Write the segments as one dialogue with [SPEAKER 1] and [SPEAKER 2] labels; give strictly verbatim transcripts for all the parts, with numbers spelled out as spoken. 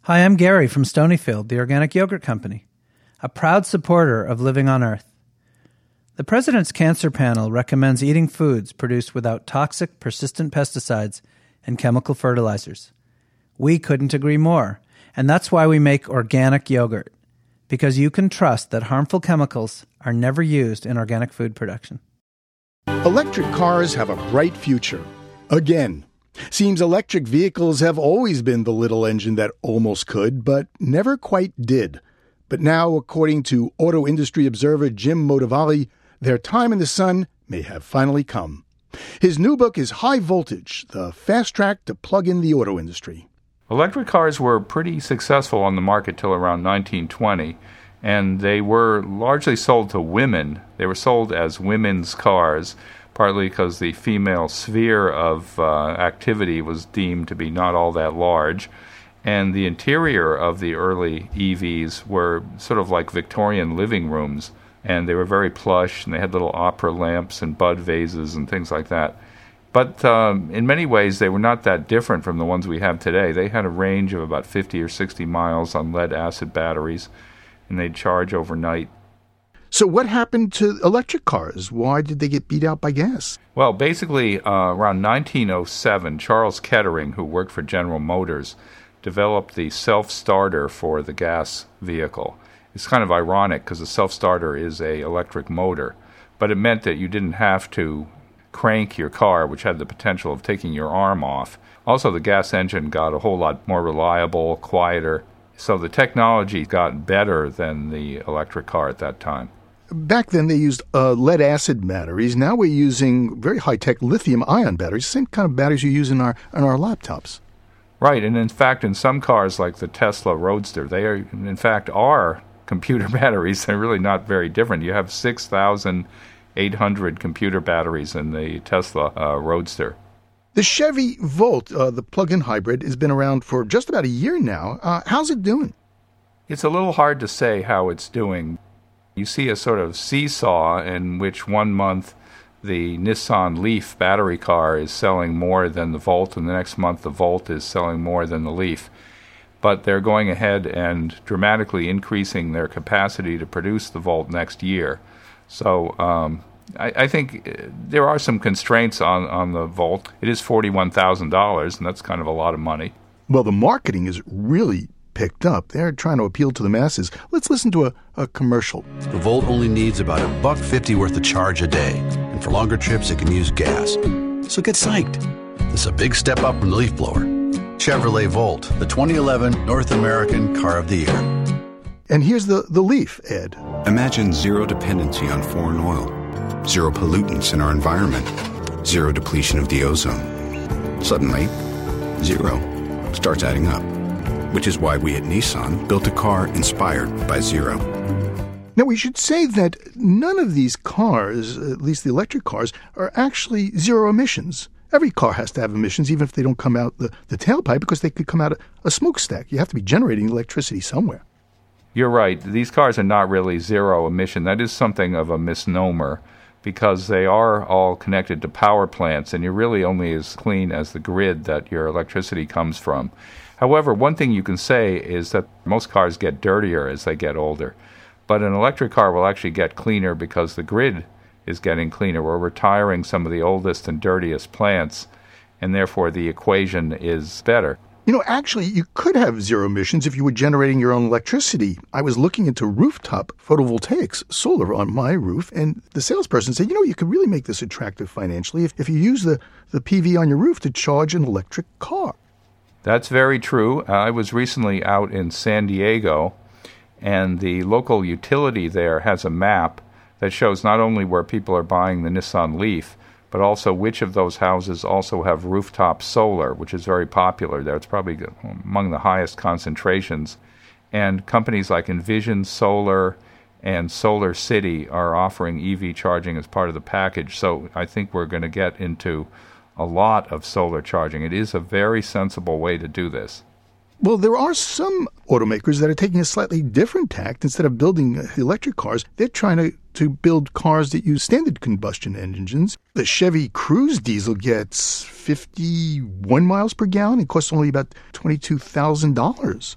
[SPEAKER 1] Hi, I'm Gary from Stonyfield, the organic yogurt company, a proud supporter of Living on Earth. The President's Cancer Panel recommends eating foods produced without toxic, persistent pesticides and chemical fertilizers. We couldn't agree more, and that's why we make organic yogurt, because you can trust that harmful chemicals are never used in organic food production.
[SPEAKER 2] Electric cars have a bright future. Again. Seems electric vehicles have always been the little engine that almost could, but never quite did. But now, according to auto industry observer Jim Motovali, their time in the sun may have finally come. His new book is High Voltage, the fast track to plug in the auto industry.
[SPEAKER 3] Electric cars were pretty successful on the market till around nineteen twenty, and they were largely sold to women. They were sold as women's cars, partly because the female sphere of uh, activity was deemed to be not all that large. And the interior of the early E Vs were sort of like Victorian living rooms, and they were very plush, and they had little opera lamps and bud vases and things like that. But um, in many ways, they were not that different from the ones we have today. They had a range of about fifty or sixty miles on lead-acid batteries, and they'd charge overnight.
[SPEAKER 2] So what happened to electric cars? Why did they get beat out by gas?
[SPEAKER 3] Well, basically, uh, around nineteen oh seven, Charles Kettering, who worked for General Motors, developed the self-starter for the gas vehicle. It's kind of ironic because a self-starter is a electric motor, but it meant that you didn't have to crank your car, which had the potential of taking your arm off. Also, the gas engine got a whole lot more reliable, quieter, so the technology got better than the electric car at that time.
[SPEAKER 2] Back then, they used uh, lead-acid batteries. Now we're using very high-tech lithium-ion batteries, same kind of batteries you use in our in our laptops.
[SPEAKER 3] Right, and in fact, in some cars like the Tesla Roadster, they are, in fact, are computer batteries. They're really not very different. You have six thousand eight hundred computer batteries in the Tesla uh, Roadster.
[SPEAKER 2] The Chevy Volt, uh, the plug-in hybrid, has been around for just about a year now. Uh, how's it doing?
[SPEAKER 3] It's a little hard to say how it's doing. You see a sort of seesaw in which one month the Nissan Leaf battery car is selling more than the Volt, and the next month the Volt is selling more than the Leaf. But they're going ahead and dramatically increasing their capacity to produce the Volt next year. So um, I, I think there are some constraints on, on the Volt. It is forty-one thousand dollars, and that's kind of a lot of money.
[SPEAKER 2] Well, the marketing is really picked up. They're trying to appeal to the masses. Let's listen to a, a commercial.
[SPEAKER 4] The Volt only needs about a buck fifty worth of charge a day, and for longer trips it can use gas. So get psyched. This is a big step up from the leaf blower. Chevrolet Volt, the twenty eleven North American Car of the Year.
[SPEAKER 2] And here's the, the Leaf, Ed.
[SPEAKER 5] Imagine zero dependency on foreign oil, zero pollutants in our environment, zero depletion of the ozone. Suddenly, zero starts adding up. Which is why we at Nissan built a car inspired by zero.
[SPEAKER 2] Now, we should say that none of these cars, at least the electric cars, are actually zero emissions. Every car has to have emissions, even if they don't come out the, the tailpipe, because they could come out a, a smokestack. You have to be generating electricity somewhere.
[SPEAKER 3] You're right. These cars are not really zero emission. That is something of a misnomer, because they are all connected to power plants, and you're really only as clean as the grid that your electricity comes from. However, one thing you can say is that most cars get dirtier as they get older, but an electric car will actually get cleaner because the grid is getting cleaner. We're retiring some of the oldest and dirtiest plants, and therefore the equation is better.
[SPEAKER 2] You know, actually, you could have zero emissions if you were generating your own electricity. I was looking into rooftop photovoltaics, solar on my roof, and the salesperson said, you know, you could really make this attractive financially if, if you use the, the P V on your roof to charge an electric car.
[SPEAKER 3] That's very true. Uh, I was recently out in San Diego, and the local utility there has a map that shows not only where people are buying the Nissan Leaf, but also which of those houses also have rooftop solar, which is very popular there. It's probably among the highest concentrations. And companies like Envision Solar and Solar City are offering E V charging as part of the package. So I think we're going to get into a lot of solar charging. It is a very sensible way to do this.
[SPEAKER 2] Well, there are some automakers that are taking a slightly different tact. Instead of building electric cars, they're trying to, to build cars that use standard combustion engines. The Chevy Cruze diesel gets fifty-one miles per gallon. It costs only about twenty-two thousand dollars.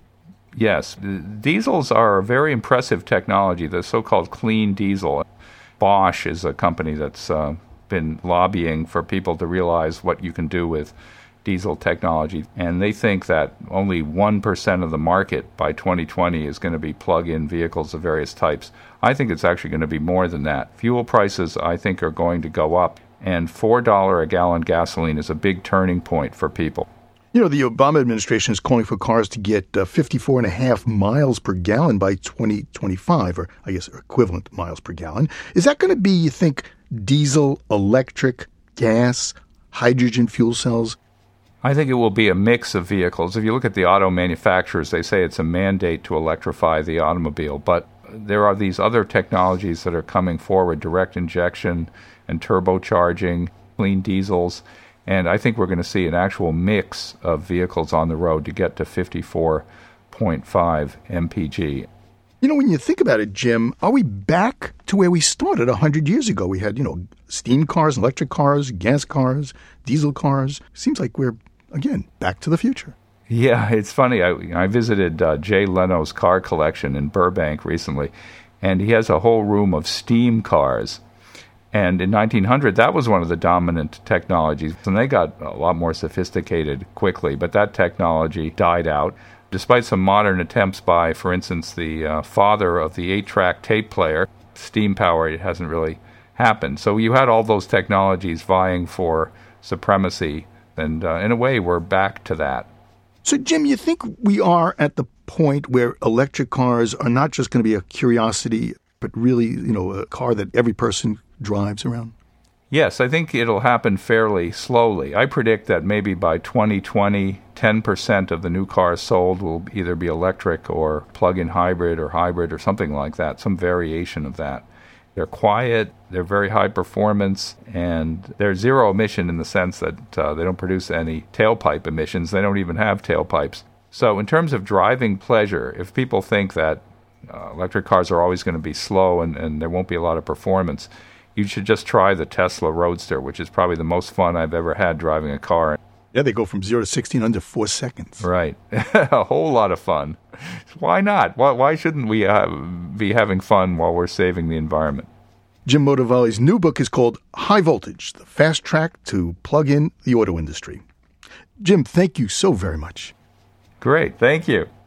[SPEAKER 3] Yes. Diesels are a very impressive technology, the so-called clean diesel. Bosch is a company that's uh, been lobbying for people to realize what you can do with diesel technology. And they think that only one percent of the market by twenty twenty is going to be plug-in vehicles of various types. I think it's actually going to be more than that. Fuel prices, I think, are going to go up. And four dollars a gallon gasoline is a big turning point for people.
[SPEAKER 2] You know, the Obama administration is calling for cars to get uh, fifty-four and a half miles per gallon by twenty twenty-five, or I guess equivalent miles per gallon. Is that going to be, you think, diesel, electric, gas, hydrogen fuel cells?
[SPEAKER 3] I think it will be a mix of vehicles. If you look at the auto manufacturers, they say it's a mandate to electrify the automobile, but there are these other technologies that are coming forward, direct injection and turbocharging, clean diesels. And I think we're going to see an actual mix of vehicles on the road to get to fifty-four point five M P G.
[SPEAKER 2] You know, when you think about it, Jim, are we back to where we started one hundred years ago? We had, you know, steam cars, electric cars, gas cars, diesel cars. Seems like we're, again, back to the future.
[SPEAKER 3] Yeah, it's funny. I, I visited uh, Jay Leno's car collection in Burbank recently, and he has a whole room of steam cars. And in nineteen hundred, that was one of the dominant technologies. And they got a lot more sophisticated quickly, but that technology died out. Despite some modern attempts by, for instance, the uh, father of the eight-track tape player, steam power, it hasn't really happened. So you had all those technologies vying for supremacy, and uh, in a way, we're back to that.
[SPEAKER 2] So, Jim, you think we are at the point where electric cars are not just going to be a curiosity, but really, you know, a car that every person drives around?
[SPEAKER 3] Yes, I think it'll happen fairly slowly. I predict that maybe by twenty twenty, ten percent of the new cars sold will either be electric or plug-in hybrid or hybrid or something like that, some variation of that. They're quiet, they're very high performance, and they're zero emission in the sense that uh, they don't produce any tailpipe emissions. They don't even have tailpipes. So in terms of driving pleasure, if people think that uh, electric cars are always going to be slow and, and there won't be a lot of performance, you should just try the Tesla Roadster, which is probably the most fun I've ever had driving a car.
[SPEAKER 2] Yeah, they go from zero to sixty in under four seconds.
[SPEAKER 3] Right. A whole lot of fun. Why not? Why, why shouldn't we uh, be having fun while we're saving the environment?
[SPEAKER 2] Jim Motovalli's new book is called High Voltage, the fast track to plug in the auto industry. Jim, thank you so very much.
[SPEAKER 3] Great. Thank you.